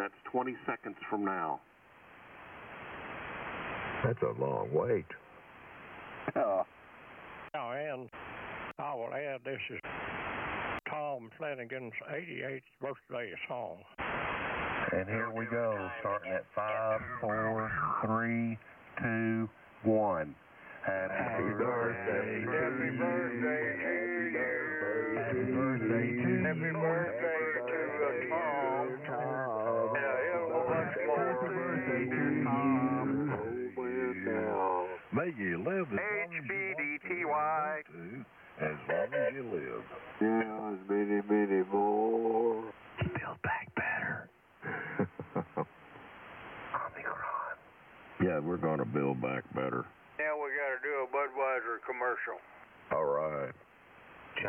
that's 20 seconds from now. That's a long wait. And I will add, this is Tom Flanagan's 88th birthday song. And here we go, starting at 5, 4, 3, 2, 1. Happy birthday to you. Happy birthday to you. Happy birthday to you. Happy birthday to Tom. Happy birthday to you. May you live as long as you want to, as long as you live. Yeah, as many, many more. Build back better. Omicron. Yeah, we're going to build back better. Now we got to do a Budweiser commercial.